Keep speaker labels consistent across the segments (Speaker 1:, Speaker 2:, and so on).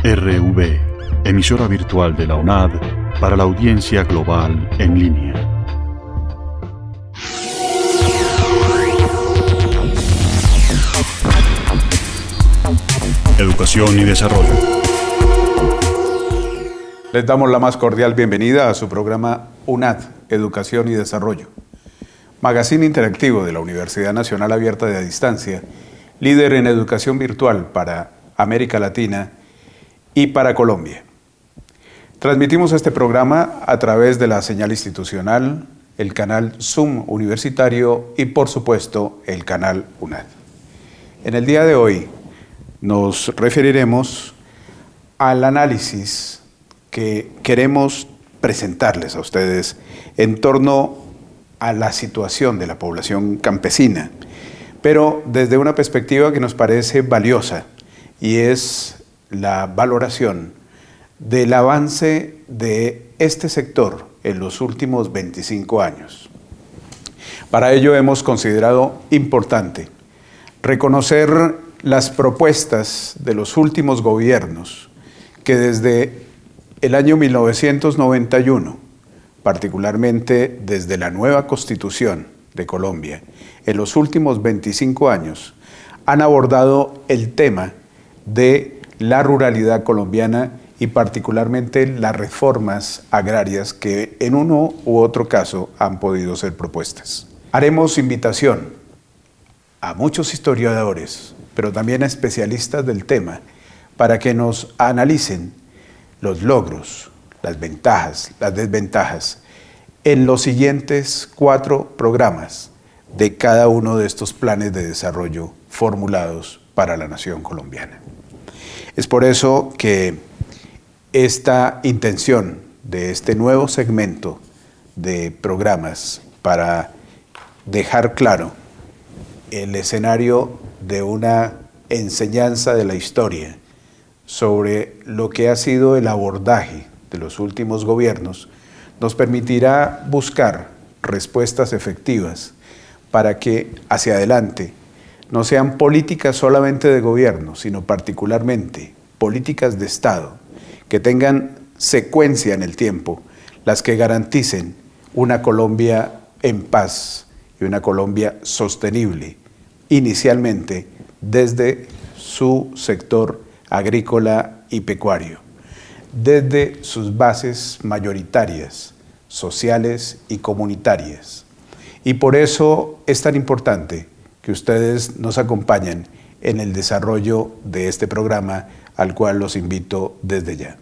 Speaker 1: RV, emisora virtual de la UNAD para la audiencia global en línea. Educación y desarrollo.
Speaker 2: Les damos la más cordial bienvenida a su programa UNAD, Educación y Desarrollo, magazine interactivo de la Universidad Nacional Abierta de Distancia, líder en educación virtual para América Latina y para Colombia. Transmitimos este programa a través de la señal institucional, el canal Zoom universitario y, por supuesto, el canal UNAD. En el día de hoy nos referiremos al análisis que queremos presentarles a ustedes en torno a la situación de la población campesina, pero desde una perspectiva que nos parece valiosa, y es la valoración del avance de este sector en los últimos 25 años. Para ello hemos considerado importante reconocer las propuestas de los últimos gobiernos que desde el año 1991, particularmente desde la nueva Constitución de Colombia, en los últimos 25 años, han abordado el tema de la ruralidad colombiana y particularmente las reformas agrarias que en uno u otro caso han podido ser propuestas. Haremos invitación a muchos historiadores, pero también a especialistas del tema, para que nos analicen los logros, las ventajas, las desventajas, en los siguientes 4 programas de cada uno de estos planes de desarrollo formulados para la nación colombiana. Es por eso que esta intención de este nuevo segmento de programas para dejar claro el escenario de una enseñanza de la historia sobre lo que ha sido el abordaje de los últimos gobiernos, nos permitirá buscar respuestas efectivas para que hacia adelante no sean políticas solamente de gobierno, sino particularmente políticas de Estado que tengan secuencia en el tiempo, las que garanticen una Colombia en paz y una Colombia sostenible, inicialmente desde su sector agrícola y pecuario, desde sus bases mayoritarias, sociales y comunitarias. Y por eso es tan importante que ustedes nos acompañen en el desarrollo de este programa, al cual los invito desde ya.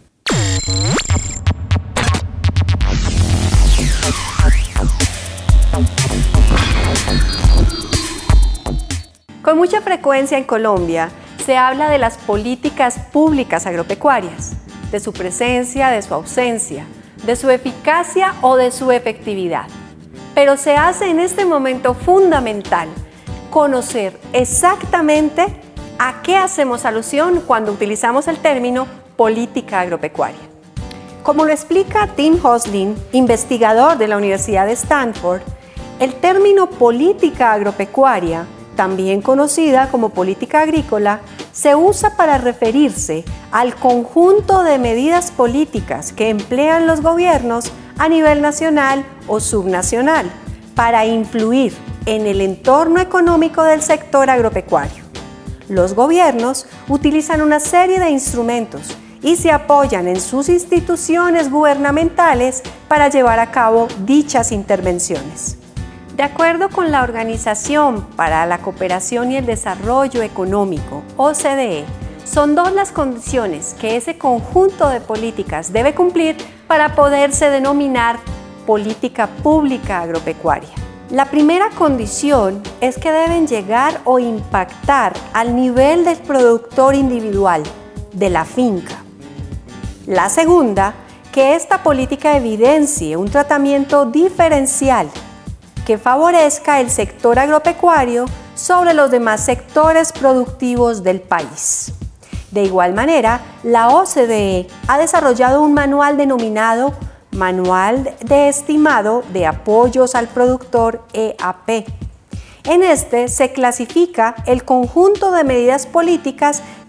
Speaker 3: Con mucha frecuencia en Colombia se habla de las políticas públicas agropecuarias, de su presencia, de su ausencia, de su eficacia o de su efectividad. Pero se hace en este momento fundamental conocer exactamente a qué hacemos alusión cuando utilizamos el término política agropecuaria. Como lo explica Tim Hoslin, investigador de la Universidad de Stanford, el término política agropecuaria, también conocida como política agrícola, se usa para referirse al conjunto de medidas políticas que emplean los gobiernos a nivel nacional o subnacional para influir en el entorno económico del sector agropecuario. Los gobiernos utilizan una serie de instrumentos y se apoyan en sus instituciones gubernamentales para llevar a cabo dichas intervenciones. De acuerdo con la Organización para la Cooperación y el Desarrollo Económico, OCDE, son 2 las condiciones que ese conjunto de políticas debe cumplir para poderse denominar política pública agropecuaria. La primera condición es que deben llegar o impactar al nivel del productor individual, de la finca. La segunda, que esta política evidencie un tratamiento diferencial que favorezca el sector agropecuario sobre los demás sectores productivos del país. De igual manera, la OCDE ha desarrollado un manual denominado Manual de Estimado de Apoyos al Productor EAP. En este se clasifica el conjunto de medidas políticas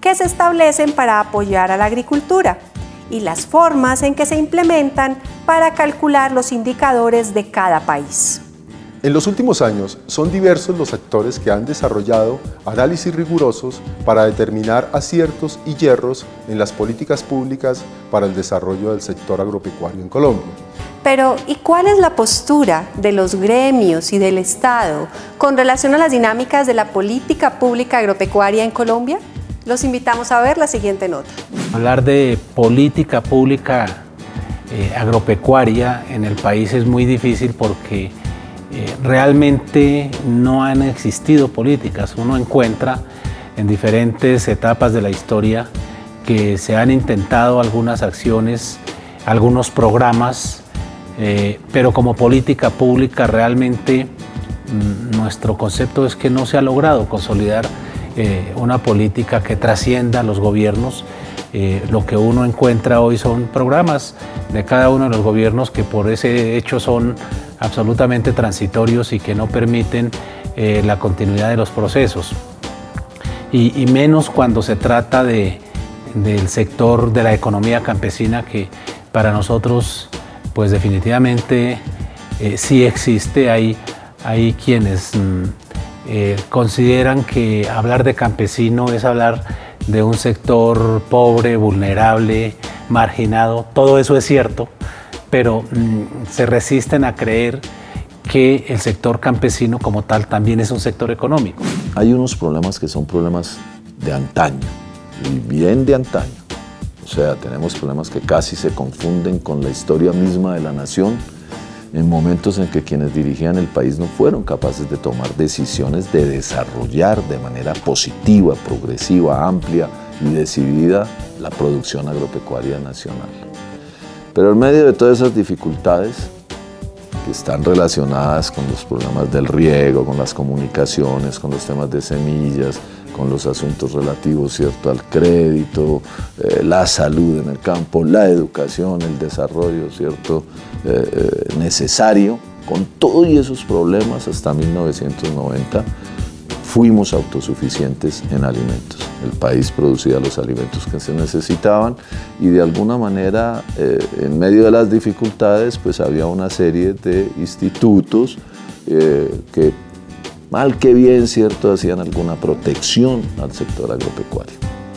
Speaker 3: que se establecen para apoyar a la agricultura y las formas en que se implementan para calcular los indicadores de cada país.
Speaker 4: En los últimos años son diversos los actores que han desarrollado análisis rigurosos para determinar aciertos y yerros en las políticas públicas para el desarrollo del sector agropecuario en Colombia.
Speaker 3: Pero, ¿y cuál es la postura de los gremios y del Estado con relación a las dinámicas de la política pública agropecuaria en Colombia? Los invitamos a ver la siguiente nota.
Speaker 5: Hablar de política pública agropecuaria en el país es muy difícil porque realmente no han existido políticas. Uno encuentra en diferentes etapas de la historia que se han intentado algunas acciones, algunos programas, pero como política pública realmente nuestro concepto es que no se ha logrado consolidar una política que trascienda los gobiernos. Lo que uno encuentra hoy son programas de cada uno de los gobiernos que por ese hecho son absolutamente transitorios y que no permiten la continuidad de los procesos. Y menos cuando se trata del sector de la economía campesina, que para nosotros pues definitivamente sí existe. Hay quienes consideran que hablar de campesino es hablar de un sector pobre, vulnerable, marginado. Todo eso es cierto, pero se resisten a creer que el sector campesino como tal también es un sector económico.
Speaker 6: Hay unos problemas que son problemas de antaño, y bien de antaño. O sea, tenemos problemas que casi se confunden con la historia misma de la nación, en momentos en que quienes dirigían el país no fueron capaces de tomar decisiones de desarrollar de manera positiva, progresiva, amplia y decidida la producción agropecuaria nacional. Pero en medio de todas esas dificultades que están relacionadas con los problemas del riego, con las comunicaciones, con los temas de semillas, con los asuntos relativos, ¿cierto?, al crédito, la salud en el campo, la educación, el desarrollo, ¿cierto?, necesario. Con todos esos problemas, hasta 1990, fuimos autosuficientes en alimentos. El país producía los alimentos que se necesitaban y de alguna manera, en medio de las dificultades, pues había una serie de institutos que mal que bien, ¿cierto?, hacían alguna protección al sector agropecuario.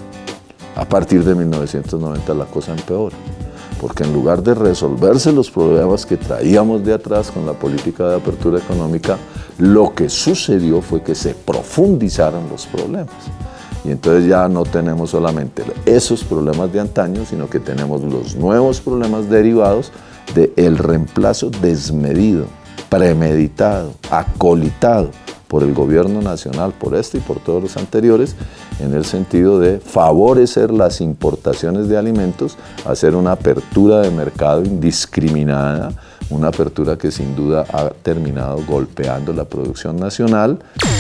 Speaker 6: A partir de 1990 la cosa empeora, porque en lugar de resolverse los problemas que traíamos de atrás con la política de apertura económica, lo que sucedió fue que se profundizaron los problemas. Y entonces ya no tenemos solamente esos problemas de antaño, sino que tenemos los nuevos problemas derivados del reemplazo desmedido, premeditado, acolitado por el gobierno nacional, por este y por todos los anteriores, en el sentido de favorecer las importaciones de alimentos, hacer una apertura de mercado indiscriminada, una apertura que sin duda ha terminado golpeando la producción nacional.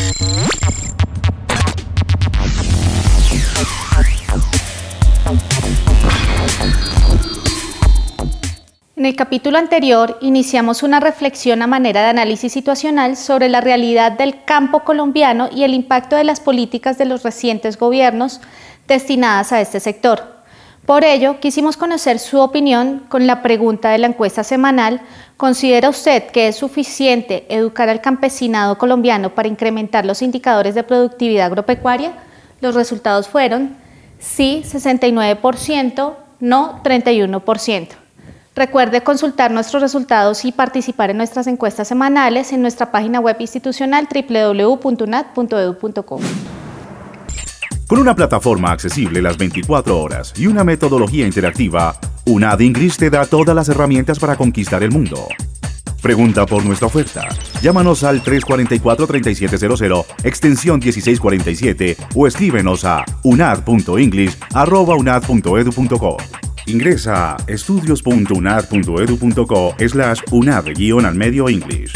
Speaker 7: En el capítulo anterior iniciamos una reflexión a manera de análisis situacional sobre la realidad del campo colombiano y el impacto de las políticas de los recientes gobiernos destinadas a este sector. Por ello, quisimos conocer su opinión con la pregunta de la encuesta semanal: ¿considera usted que es suficiente educar al campesinado colombiano para incrementar los indicadores de productividad agropecuaria? Los resultados fueron sí 69%, no 31%. Recuerde consultar nuestros resultados y participar en nuestras encuestas semanales en nuestra página web institucional www.unad.edu.co.
Speaker 1: Con una plataforma accesible las 24 horas y una metodología interactiva, UNAD English te da todas las herramientas para conquistar el mundo. Pregunta por nuestra oferta. Llámanos al 344-3700, extensión 1647 o escríbenos a unad.english@unad.edu.co. Ingresa a estudios.unad.edu.co/unad-al-medio English.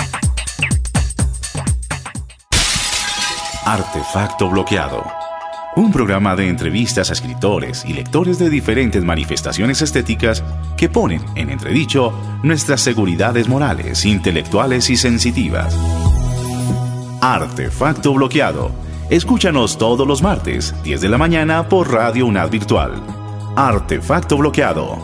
Speaker 1: Artefacto bloqueado. Un programa de entrevistas a escritores y lectores de diferentes manifestaciones estéticas que ponen en entredicho nuestras seguridades morales, intelectuales y sensitivas. Artefacto bloqueado. Escúchanos todos los martes, 10 de la mañana por Radio UNAD Virtual. Artefacto bloqueado.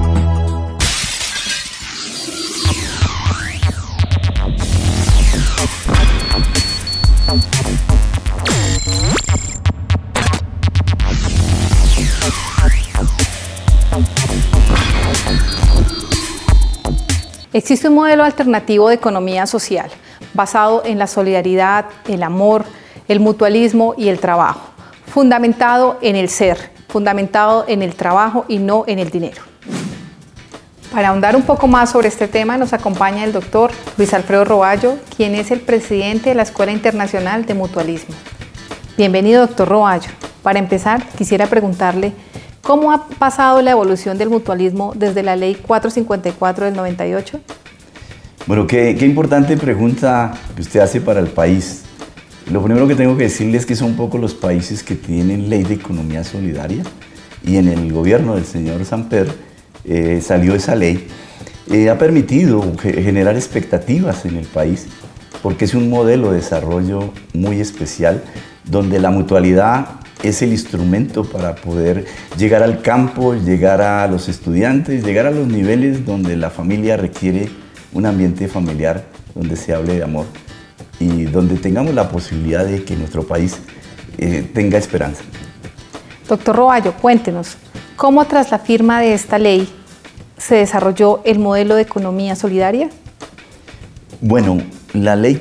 Speaker 8: Existe un modelo alternativo de economía social, basado en la solidaridad, el amor, el mutualismo y el trabajo, fundamentado en el ser, fundamentado en el trabajo y no en el dinero. Para ahondar un poco más sobre este tema nos acompaña el doctor Luis Alfredo Roballo, quien es el presidente de la Escuela Internacional de Mutualismo. Bienvenido, doctor Roballo. Para empezar, quisiera preguntarle ¿cómo ha pasado la evolución del mutualismo desde la Ley 454 del 98?
Speaker 9: Bueno, qué importante pregunta que usted hace para el país. Lo primero que tengo que decirle es que son pocos los países que tienen ley de economía solidaria y en el gobierno del señor Samper salió esa ley. Ha permitido generar expectativas en el país porque es un modelo de desarrollo muy especial donde la mutualidad es el instrumento para poder llegar al campo, llegar a los estudiantes, llegar a los niveles donde la familia requiere un ambiente familiar, donde se hable de amor y donde tengamos la posibilidad de que nuestro país tenga esperanza.
Speaker 8: Doctor Roballo, cuéntenos, ¿cómo tras la firma de esta ley se desarrolló el modelo de economía solidaria?
Speaker 9: Bueno, la Ley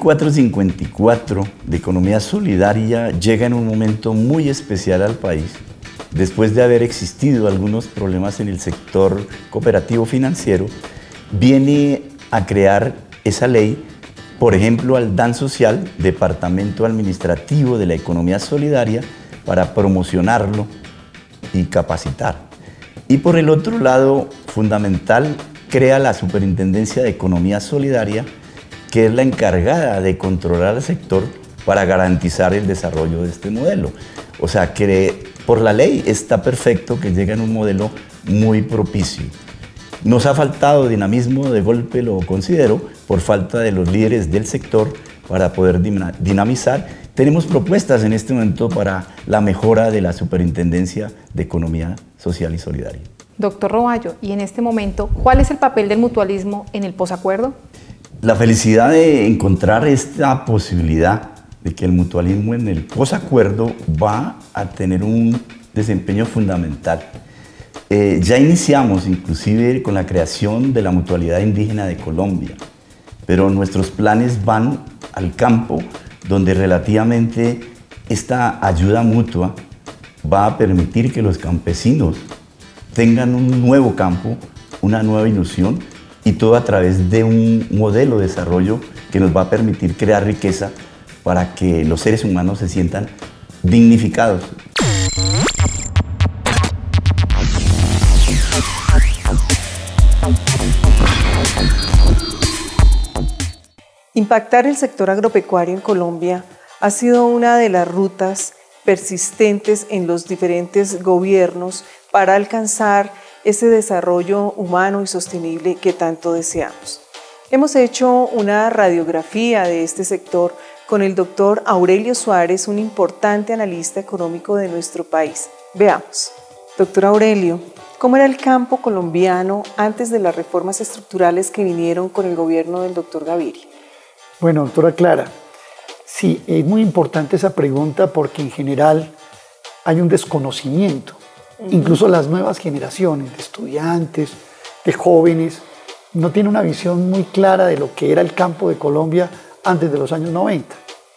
Speaker 9: 454 de Economía Solidaria llega en un momento muy especial al país, después de haber existido algunos problemas en el sector cooperativo financiero, viene a crear esa ley, por ejemplo, al DAN Social, Departamento Administrativo de la Economía Solidaria, para promocionarlo y capacitar. Y por el otro lado, fundamental, crea la Superintendencia de Economía Solidaria, que es la encargada de controlar al sector para garantizar el desarrollo de este modelo. O sea, que por la ley está perfecto que llegue en un modelo muy propicio. Nos ha faltado dinamismo, de golpe lo considero, por falta de los líderes del sector para poder dinamizar. Tenemos propuestas en este momento para la mejora de la Superintendencia de Economía Social y Solidaria.
Speaker 8: Doctor Roballo, y en este momento, ¿cuál es el papel del mutualismo en el posacuerdo?
Speaker 9: La felicidad de encontrar esta posibilidad de que el mutualismo en el posacuerdo va a tener un desempeño fundamental. Ya iniciamos inclusive con la creación de la Mutualidad Indígena de Colombia, pero nuestros planes van al campo, donde relativamente esta ayuda mutua va a permitir que los campesinos tengan un nuevo campo, una nueva ilusión, y todo a través de un modelo de desarrollo que nos va a permitir crear riqueza para que los seres humanos se sientan dignificados.
Speaker 10: Impactar el sector agropecuario en Colombia ha sido una de las rutas persistentes en los diferentes gobiernos para alcanzar ese desarrollo humano y sostenible que tanto deseamos. Hemos hecho una radiografía de este sector con el doctor Aurelio Suárez, un importante analista económico de nuestro país. Veamos. Doctor Aurelio, ¿cómo era el campo colombiano antes de las reformas estructurales que vinieron con el gobierno del doctor Gaviria?
Speaker 11: Bueno, doctora Clara, sí, es muy importante esa pregunta porque en general hay un desconocimiento. Incluso las nuevas generaciones de estudiantes, de jóvenes, no tienen una visión muy clara de lo que era el campo de Colombia antes de los años 90.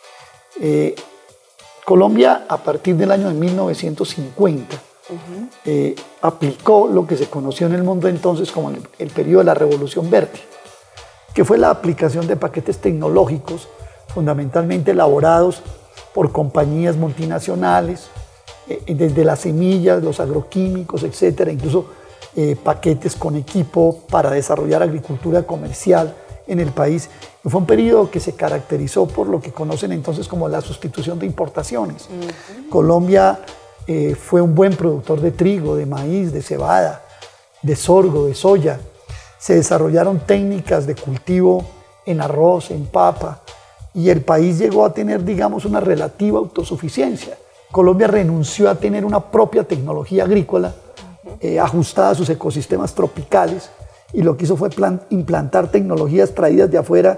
Speaker 11: Colombia, a partir del año de 1950, aplicó lo que se conoció en el mundo entonces como el periodo de la Revolución Verde, que fue la aplicación de paquetes tecnológicos fundamentalmente elaborados por compañías multinacionales, desde las semillas, los agroquímicos, etcétera, incluso paquetes con equipo para desarrollar agricultura comercial en el país. Y fue un periodo que se caracterizó por lo que conocen entonces como la sustitución de importaciones. Colombia fue un buen productor de trigo, de maíz, de cebada, de sorgo, de soya. Se desarrollaron técnicas de cultivo en arroz, en papa, y el país llegó a tener, digamos, una relativa autosuficiencia. Colombia renunció a tener una propia tecnología agrícola ajustada a sus ecosistemas tropicales, y lo que hizo fue implantar tecnologías traídas de afuera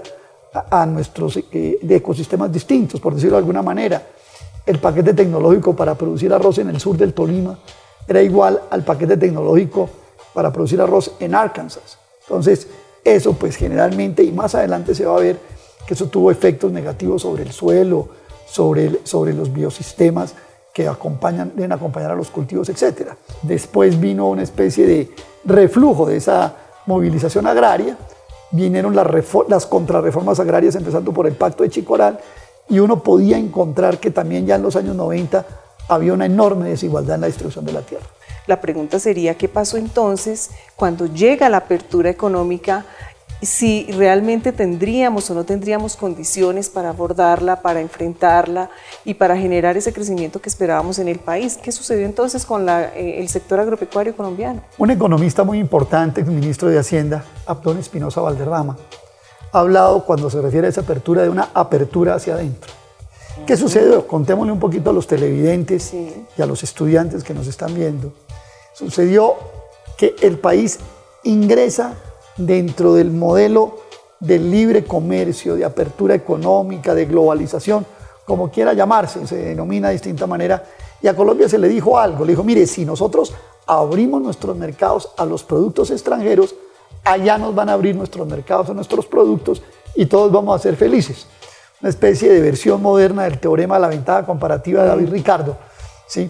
Speaker 11: a nuestros de ecosistemas distintos, por decirlo de alguna manera. El paquete tecnológico para producir arroz en el sur del Tolima era igual al paquete tecnológico para producir arroz en Arkansas. Entonces, eso pues generalmente, y más adelante se va a ver que eso tuvo efectos negativos sobre el suelo, sobre los biosistemas que deben acompañar a los cultivos, etc. Después vino una especie de reflujo de esa movilización agraria, vinieron las contrarreformas agrarias, empezando por el Pacto de Chicoral, y uno podía encontrar que también ya en los años 90 había una enorme desigualdad en la distribución de la tierra.
Speaker 10: La pregunta sería, ¿qué pasó entonces cuando llega la apertura económica? Si realmente tendríamos o no tendríamos condiciones para abordarla, para enfrentarla y para generar ese crecimiento que esperábamos en el país. ¿Qué sucedió entonces con el sector agropecuario colombiano?
Speaker 11: Un economista muy importante, el ministro de Hacienda, Abdón Espinosa Valderrama, ha hablado, cuando se refiere a esa apertura, de una apertura hacia adentro. ¿Qué sucedió? Contémosle un poquito a los televidentes y a los estudiantes que nos están viendo. Sucedió que el país ingresa dentro del modelo del libre comercio, de apertura económica, de globalización, como quiera llamarse, se denomina de distinta manera, y a Colombia se le dijo algo, le dijo, mire, si nosotros abrimos nuestros mercados a los productos extranjeros, allá nos van a abrir nuestros mercados a nuestros productos y todos vamos a ser felices. Una especie de versión moderna del teorema de la ventaja comparativa de David Ricardo, ¿sí?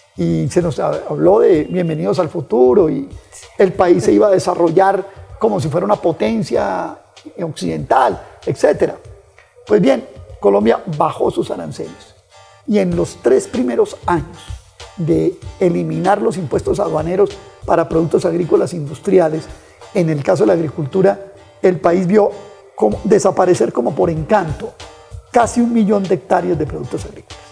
Speaker 11: Y se nos habló de bienvenidos al futuro, y el país se iba a desarrollar como si fuera una potencia occidental, etc. Pues bien, Colombia bajó sus aranceles, y en los 3 primeros años de eliminar los impuestos aduaneros para productos agrícolas industriales, en el caso de la agricultura, el país vio desaparecer como por encanto casi 1 millón de hectáreas de productos agrícolas.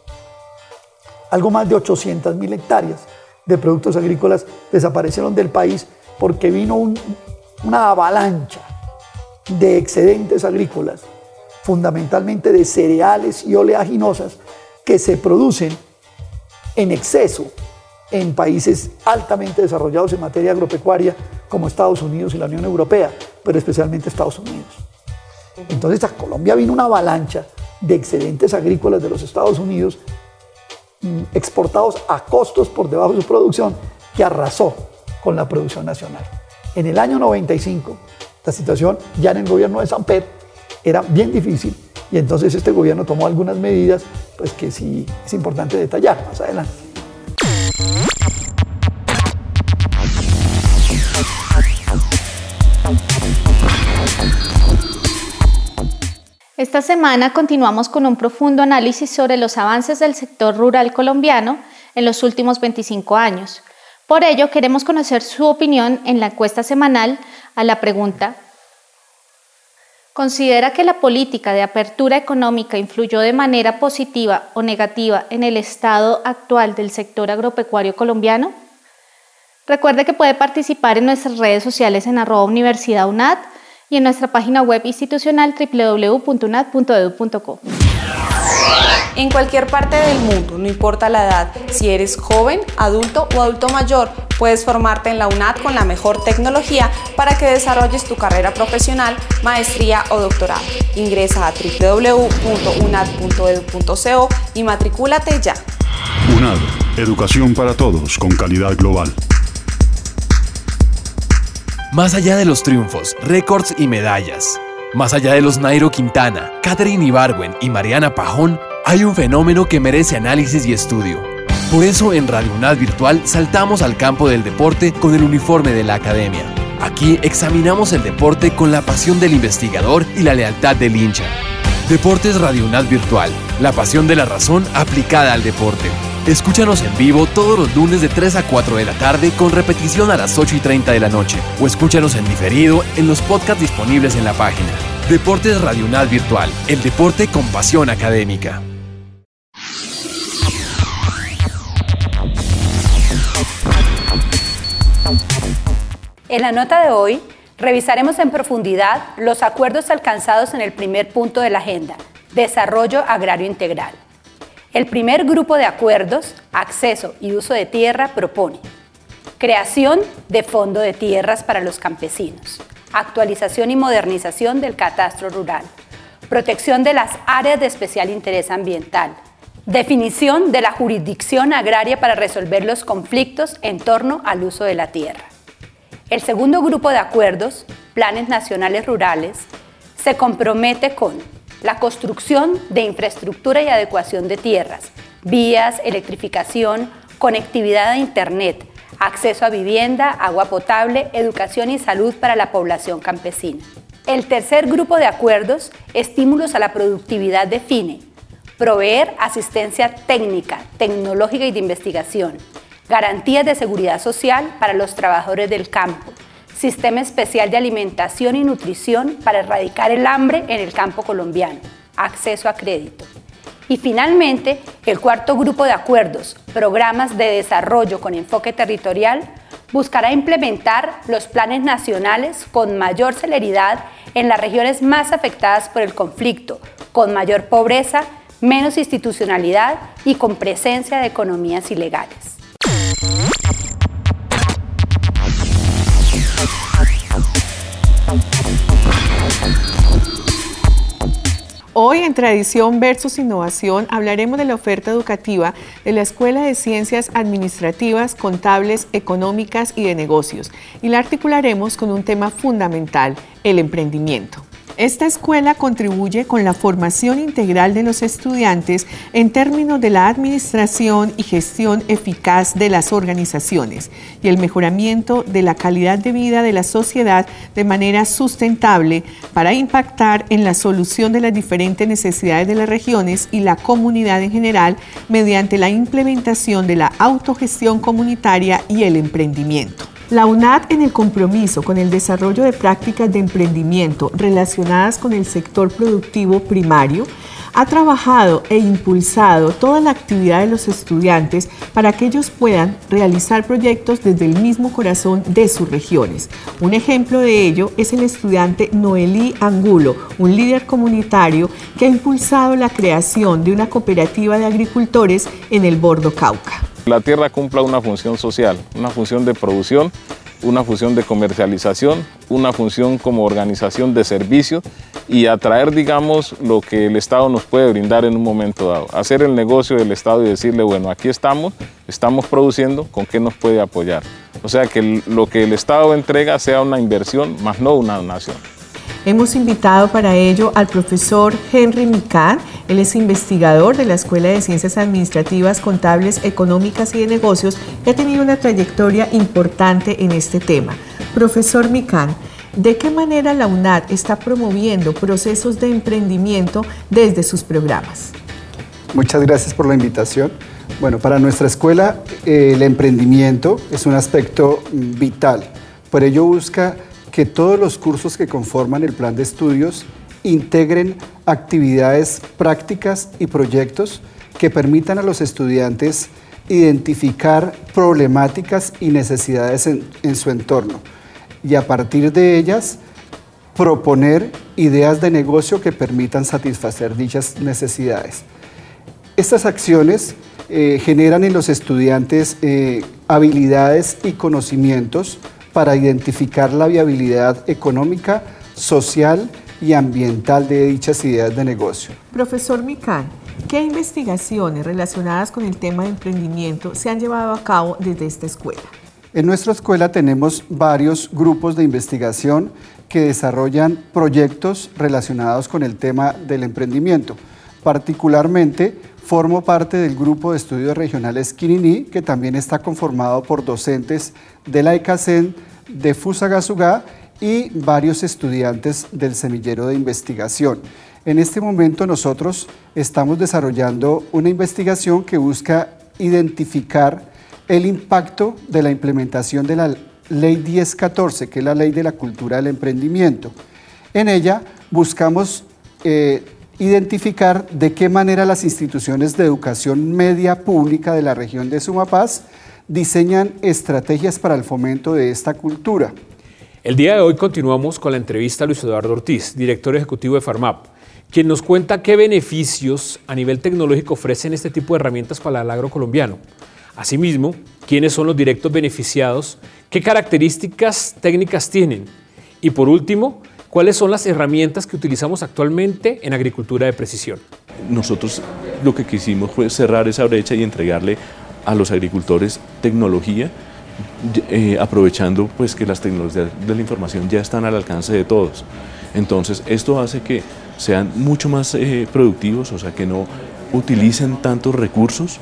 Speaker 11: Algo más de 800.000 hectáreas de productos agrícolas desaparecieron del país porque vino una avalancha de excedentes agrícolas, fundamentalmente de cereales y oleaginosas, que se producen en exceso en países altamente desarrollados en materia agropecuaria como Estados Unidos y la Unión Europea, pero especialmente Estados Unidos. Entonces a Colombia vino una avalancha de excedentes agrícolas de los Estados Unidos exportados a costos por debajo de su producción, que arrasó con la producción nacional. En el año 95, la situación ya en el gobierno de Samper era bien difícil, y entonces este gobierno tomó algunas medidas pues, que sí es importante detallar más adelante.
Speaker 7: Esta semana continuamos con un profundo análisis sobre los avances del sector rural colombiano en los últimos 25 años. Por ello, queremos conocer su opinión en la encuesta semanal a la pregunta: ¿considera que la política de apertura económica influyó de manera positiva o negativa en el estado actual del sector agropecuario colombiano? Recuerde que puede participar en nuestras redes sociales en @universidadunad y en nuestra página web institucional www.unad.edu.co.
Speaker 12: En cualquier parte del mundo, no importa la edad, si eres joven, adulto o adulto mayor, puedes formarte en la UNAD con la mejor tecnología para que desarrolles tu carrera profesional, maestría o doctorado. Ingresa a www.unad.edu.co y matricúlate ya.
Speaker 13: UNAD, educación para todos con calidad global.
Speaker 14: Más allá de los triunfos, récords y medallas, más allá de los Nairo Quintana, Katherine Ibargüen y Mariana Pajón, hay un fenómeno que merece análisis y estudio. Por eso en Radio UNAD Virtual saltamos al campo del deporte con el uniforme de la academia. Aquí examinamos el deporte con la pasión del investigador y la lealtad del hincha. Deportes Radio UNAD Virtual, la pasión de la razón aplicada al deporte. Escúchanos en vivo todos los lunes de 3 a 4 de la tarde con repetición a las 8:30 de la noche, o escúchanos en diferido en los podcasts disponibles en la página. Deportes Radio UNAD Virtual, el deporte con pasión académica.
Speaker 15: En la nota de hoy, revisaremos en profundidad los acuerdos alcanzados en el primer punto de la agenda, Desarrollo Agrario Integral. El primer grupo de acuerdos, acceso y uso de tierra, propone creación de fondo de tierras para los campesinos, actualización y modernización del catastro rural, protección de las áreas de especial interés ambiental, definición de la jurisdicción agraria para resolver los conflictos en torno al uso de la tierra. El segundo grupo de acuerdos, planes nacionales rurales, se compromete con la construcción de infraestructura y adecuación de tierras, vías, electrificación, conectividad a Internet, acceso a vivienda, agua potable, educación y salud para la población campesina. El tercer grupo de acuerdos, estímulos a la productividad, define proveer asistencia técnica, tecnológica y de investigación, garantías de seguridad social para los trabajadores del campo, sistema especial de alimentación y nutrición para erradicar el hambre en el campo colombiano, acceso a crédito. Y finalmente, el cuarto grupo de acuerdos, programas de desarrollo con enfoque territorial, buscará implementar los planes nacionales con mayor celeridad en las regiones más afectadas por el conflicto, con mayor pobreza, menos institucionalidad y con presencia de economías ilegales.
Speaker 10: Hoy en Tradición versus Innovación hablaremos de la oferta educativa de la Escuela de Ciencias Administrativas, Contables, Económicas y de Negocios, y la articularemos con un tema fundamental, el emprendimiento. Esta escuela contribuye con la formación integral de los estudiantes en términos de la administración y gestión eficaz de las organizaciones y el mejoramiento de la calidad de vida de la sociedad de manera sustentable para impactar en la solución de las diferentes necesidades de las regiones y la comunidad en general mediante la implementación de la autogestión comunitaria y el emprendimiento. La UNAD, en el compromiso con el desarrollo de prácticas de emprendimiento relacionadas con el sector productivo primario, ha trabajado e impulsado toda la actividad de los estudiantes para que ellos puedan realizar proyectos desde el mismo corazón de sus regiones. Un ejemplo de ello es el estudiante Noelí Angulo, un líder comunitario que ha impulsado la creación de una cooperativa de agricultores en el Bordo Cauca.
Speaker 16: La tierra cumpla una función social, una función de producción, una función de comercialización, una función como organización de servicios y atraer, digamos, lo que el Estado nos puede brindar en un momento dado. Hacer el negocio del Estado y decirle, bueno, aquí estamos produciendo, ¿con qué nos puede apoyar? O sea, que lo que el Estado entrega sea una inversión, más no una donación.
Speaker 10: Hemos invitado para ello al profesor Henry Micán. Él es investigador de la Escuela de Ciencias Administrativas, Contables, Económicas y de Negocios y ha tenido una trayectoria importante en este tema. Profesor Micán, ¿de qué manera la UNAD está promoviendo procesos de emprendimiento desde sus programas?
Speaker 17: Muchas gracias por la invitación. Bueno, para nuestra escuela el emprendimiento es un aspecto vital. Por ello busca que todos los cursos que conforman el plan de estudios integren actividades prácticas y proyectos que permitan a los estudiantes identificar problemáticas y necesidades en su entorno y a partir de ellas proponer ideas de negocio que permitan satisfacer dichas necesidades. Estas acciones generan en los estudiantes habilidades y conocimientos para identificar la viabilidad económica, social y ambiental de dichas ideas de negocio.
Speaker 10: Profesor Micán, ¿qué investigaciones relacionadas con el tema de emprendimiento se han llevado a cabo desde esta escuela?
Speaker 17: En nuestra escuela tenemos varios grupos de investigación que desarrollan proyectos relacionados con el tema del emprendimiento. Particularmente, formo parte del grupo de estudios regionales Quininí, que también está conformado por docentes de la ECACEN, de Fusagasugá y varios estudiantes del semillero de investigación. En este momento nosotros estamos desarrollando una investigación que busca identificar el impacto de la implementación de la Ley 1014, que es la Ley de la Cultura del Emprendimiento. En ella buscamos identificar de qué manera las instituciones de educación media pública de la región de Sumapaz diseñan estrategias para el fomento de esta cultura.
Speaker 18: El día de hoy continuamos con la entrevista a Luis Eduardo Ortiz, director ejecutivo de Farmap, quien nos cuenta qué beneficios a nivel tecnológico ofrecen este tipo de herramientas para el agro colombiano. Asimismo, quiénes son los directos beneficiados, qué características técnicas tienen y, por último, cuáles son las herramientas que utilizamos actualmente en agricultura de precisión.
Speaker 19: Nosotros lo que quisimos fue cerrar esa brecha y entregarle a los agricultores tecnología, aprovechando pues que las tecnologías de la información ya están al alcance de todos. Entonces esto hace que sean mucho más productivos, o sea que no utilicen tantos recursos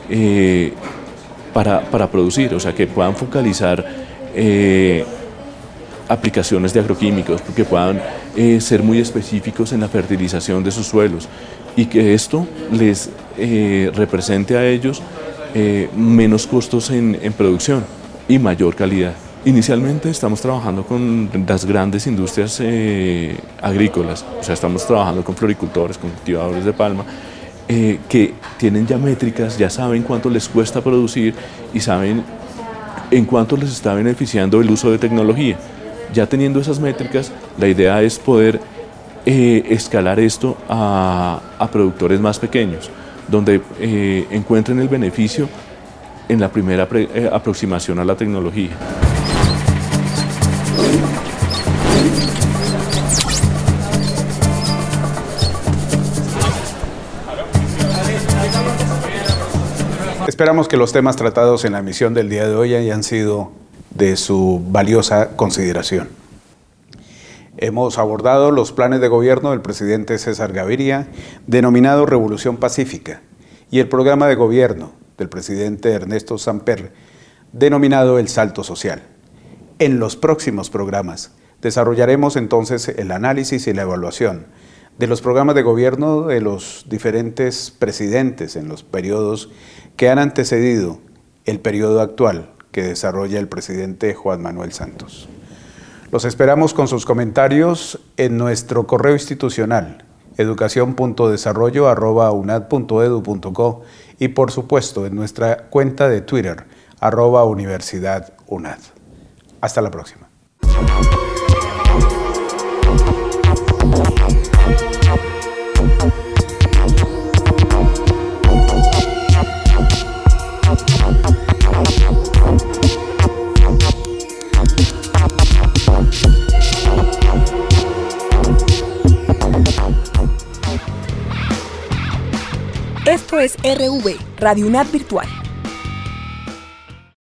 Speaker 19: para producir, o sea que puedan focalizar aplicaciones de agroquímicos, que puedan ser muy específicos en la fertilización de sus suelos y que esto les represente a ellos menos costos en producción y mayor calidad. Inicialmente estamos trabajando con las grandes industrias agrícolas, o sea, estamos trabajando con floricultores, con cultivadores de palma, que tienen ya métricas, ya saben cuánto les cuesta producir y saben en cuánto les está beneficiando el uso de tecnología. Ya teniendo esas métricas, la idea es poder escalar esto a productores más pequeños, donde encuentren el beneficio en la primera aproximación a la tecnología.
Speaker 2: Esperamos que los temas tratados en la emisión del día de hoy hayan sido de su valiosa consideración. Hemos abordado los planes de gobierno del presidente César Gaviria, denominado Revolución Pacífica, y el programa de gobierno del presidente Ernesto Samper, denominado El Salto Social. En los próximos programas desarrollaremos entonces el análisis y la evaluación de los programas de gobierno de los diferentes presidentes en los periodos que han antecedido el periodo actual que desarrolla el presidente Juan Manuel Santos. Los esperamos con sus comentarios en nuestro correo institucional educacion.desarrollo@unad.edu.co y por supuesto en nuestra cuenta de Twitter @universidadunad. Hasta la próxima.
Speaker 20: Esto es RV, Radio UNAD Virtual.